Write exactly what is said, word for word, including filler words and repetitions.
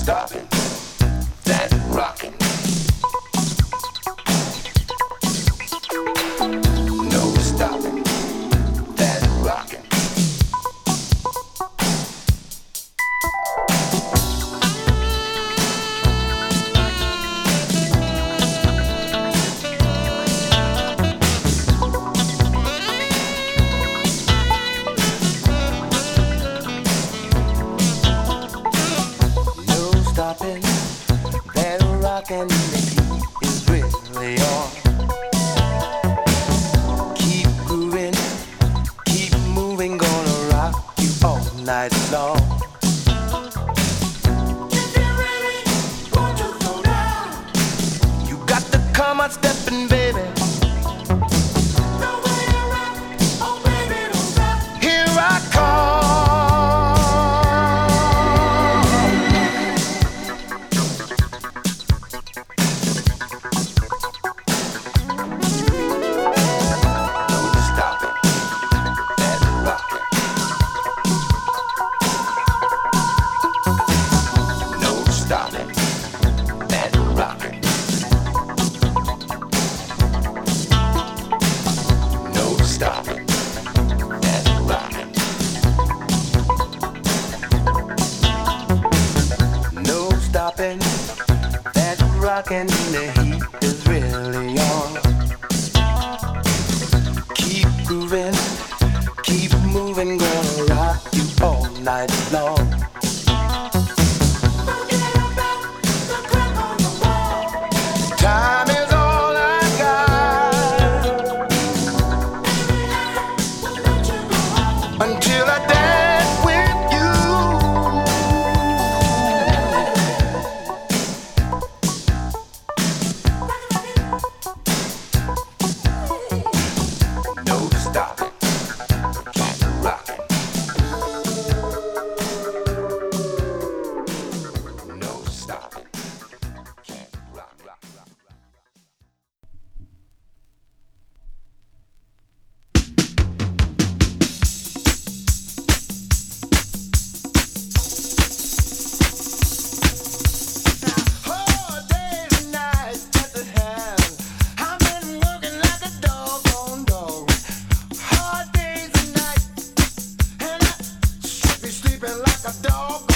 stopping that rocking. No stopping that rocking. Stopping that rockin', the heat is really on. Keep grooving, keep moving, gonna rock you all night long. If you're ready, won't you go down? You got to come on stepping, baby. No way around, oh baby, don't stop. Here I come. Stopping that rockin', the heat is really on. Keep grooving, keep moving, gonna rock you all night long. Forget about the clock on the wall. Time is all I got. Baby, I won't let you go home until I dance with you. Stopping, can't rock it. No stopping, can't rock, rock, rock, rock. Oh, days and nights just at hand. I've been working like a doggone dog. Hard days and nights, and I should be sleeping like a dog.